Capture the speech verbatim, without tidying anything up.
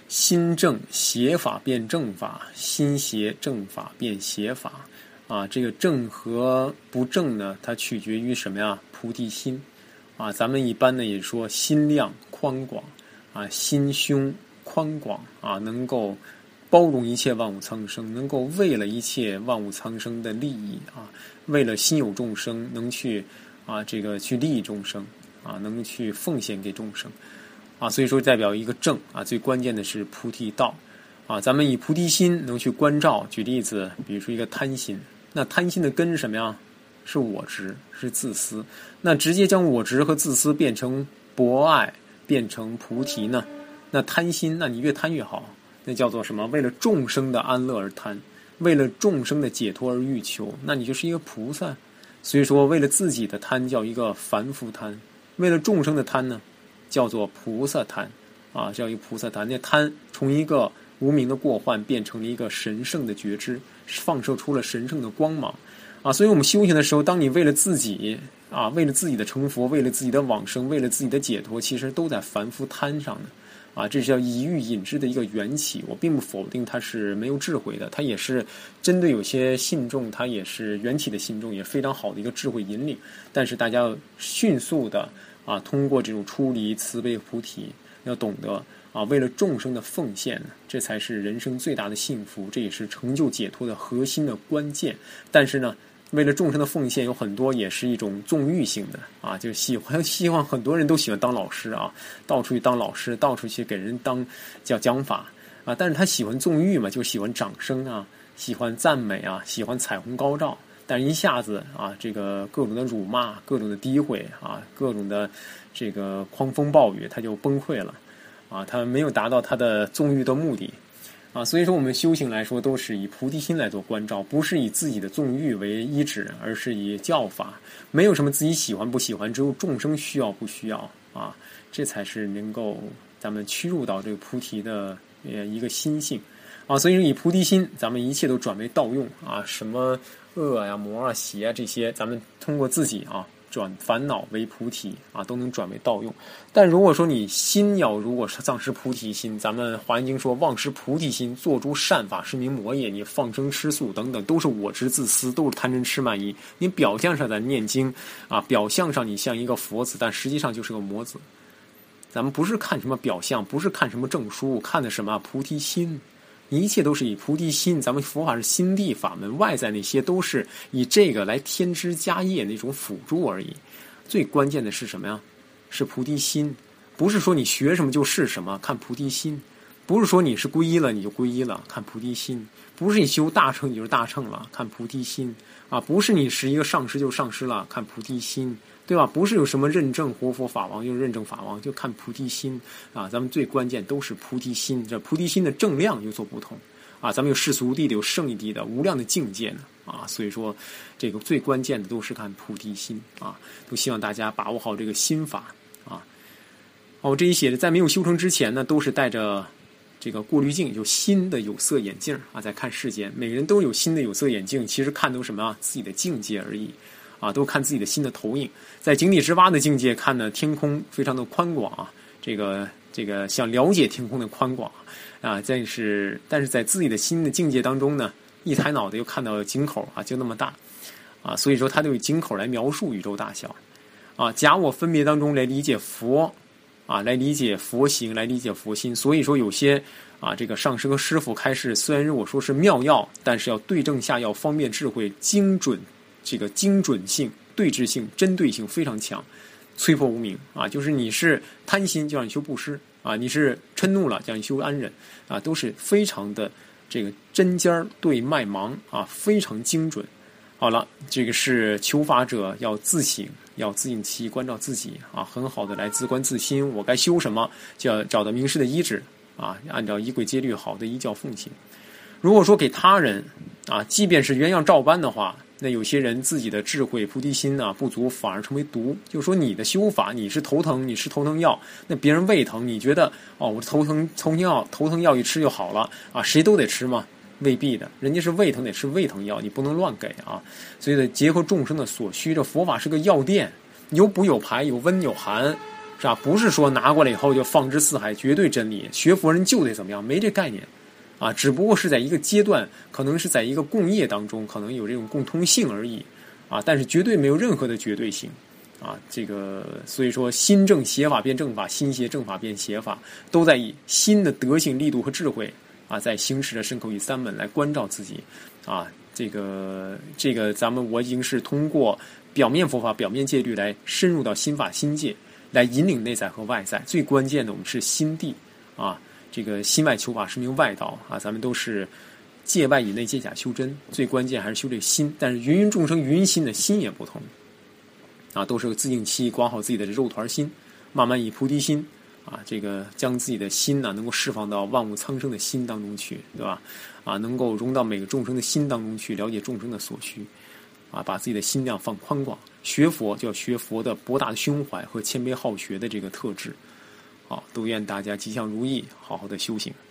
心正邪法变正法，心邪正法变邪法啊。这个正和不正呢，它取决于什么呀？菩提心啊。咱们一般呢也说心量宽广啊，心胸宽广啊，能够包容一切万物苍生，能够为了一切万物苍生的利益啊，为了心有众生，能去啊这个去利益众生啊，能去奉献给众生啊，所以说代表一个正啊。最关键的是菩提道啊，咱们以菩提心能去关照。举例子，比如说一个贪心，那贪心的根是什么呀？是我执，是自私。那直接将我执和自私变成博爱，变成菩提呢？那贪心，那你越贪越好。那叫做什么？为了众生的安乐而贪，为了众生的解脱而欲求，那你就是一个菩萨。所以说，为了自己的贪叫一个凡夫贪，为了众生的贪呢，叫做菩萨贪啊，叫一个菩萨贪。那贪从一个无名的过患变成了一个神圣的觉知，放射出了神圣的光芒啊。所以我们修行的时候，当你为了自己啊，为了自己的成佛，为了自己的往生，为了自己的解脱，其实都在凡夫贪上的。啊，这是叫以欲引之的一个缘起。我并不否定它是没有智慧的，它也是针对有些信众，它也是缘起的信众，也非常好的一个智慧引领。但是大家要迅速的啊，通过这种出离、慈悲、菩提，要懂得啊，为了众生的奉献，这才是人生最大的幸福，这也是成就解脱的核心的关键。但是呢，为了众生的奉献，有很多也是一种纵欲性的啊，就喜欢希望很多人都喜欢当老师啊，到处去当老师，到处去给人当叫讲法啊，但是他喜欢纵欲嘛，就喜欢掌声啊，喜欢赞美啊，喜欢彩虹高照，但是一下子啊，这个各种的辱骂，各种的诋毁啊，各种的这个狂风暴雨，他就崩溃了啊，他没有达到他的纵欲的目的。啊，所以说我们修行来说，都是以菩提心来做关照，不是以自己的纵欲为依止，而是以教法。没有什么自己喜欢不喜欢，只有众生需要不需要啊，这才是能够咱们驱入到这个菩提的呃一个心性啊。所以说以菩提心，咱们一切都转为道用啊，什么恶呀、魔啊、邪啊这些，咱们通过自己啊。转烦恼为菩提啊，都能转为道用。但如果说你心要如果是丧失菩提心，咱们华严经说忘失菩提心，做诸善法是名魔也。你放生吃素等等，都是我执自私，都是贪嗔痴慢疑。你表象上在念经啊，表象上你像一个佛子，但实际上就是个魔子。咱们不是看什么表象，不是看什么证书，看的什么菩提心。一切都是以菩提心，咱们佛法是心地法门，外在那些都是以这个来添枝加叶那种辅助而已。最关键的是什么呀？是菩提心，不是说你学什么就是什么，看菩提心；不是说你是皈依了你就皈依了，看菩提心；不是你修大乘你就是大乘了，看菩提心啊；不是你是一个上师就上师了，看菩提心。对吧？不是有什么认证活佛法王，用认证法王，就看菩提心啊。咱们最关键都是菩提心，这菩提心的正量有所不同啊。咱们有世俗谛的，有圣义谛的，无量的境界呢啊。所以说，这个最关键的都是看菩提心啊。都希望大家把握好这个心法啊。哦，这一写的在没有修成之前呢，都是带着这个过滤镜，就心的有色眼镜啊，在看世间。每个人都有心的有色眼镜，其实看都什么啊？自己的境界而已。啊，都看自己的心的投影，在井底之蛙的境界看呢，天空非常的宽广啊，这个这个想了解天空的宽广啊，但是但是在自己的心的境界当中呢，一抬脑袋又看到井口啊，就那么大啊，所以说他就以井口来描述宇宙大小啊，假我分别当中来理解佛啊，来理解佛行，来理解佛心。所以说有些啊，这个上师和师父开示，虽然如果说是妙药，但是要对症下药，方便智慧，精准。这个精准性、对峙性、针对性非常强，摧破无明啊！就是你是贪心，就让你修布施啊；你是嗔怒了，叫你修安忍啊，都是非常的这个针尖对麦芒啊，非常精准。好了，这个是求法者要自省，要自净其关照自己啊，很好的来自观自心。我该修什么，就要找到名师的依止啊，按照仪轨戒律好的依教奉行。如果说给他人啊，即便是原样照搬的话，那有些人自己的智慧菩提心呢不足，反而成为毒。就是说你的修法，你是头疼，你吃头疼药，那别人胃疼，你觉得哦，我头疼头疼药头疼药一吃就好了啊？谁都得吃吗？未必的，人家是胃疼得吃胃疼药，你不能乱给啊。所以得结合众生的所需，这佛法是个药店，有补有排，有温有寒是吧？不是说拿过来以后就放之四海，绝对真理，学佛人就得怎么样，没这概念啊，只不过是在一个阶段，可能是在一个共业当中，可能有这种共通性而已啊，但是绝对没有任何的绝对性啊。这个所以说，心正邪法变正法，心邪正法变邪法，都在以心的德性、力度和智慧啊，在行使着身口意三门来关照自己啊。这个这个，咱们我已经是通过表面佛法、表面戒律来深入到心法心界，来引领内在和外在。最关键的，我们是心地啊。这个心外求法是名外道啊，咱们都是戒外以内，戒假修真，最关键还是修这个心。但是芸芸众生芸芸心的心也不同啊，都是自净期管好自己的肉团心，慢慢以菩提心啊，这个将自己的心呢、啊、能够释放到万物苍生的心当中去，对吧？啊，能够融到每个众生的心当中去，了解众生的所需啊，把自己的心量放宽广。学佛就要学佛的博大的胸怀和谦卑好学的这个特质。好，都愿大家吉祥如意，好好的修行。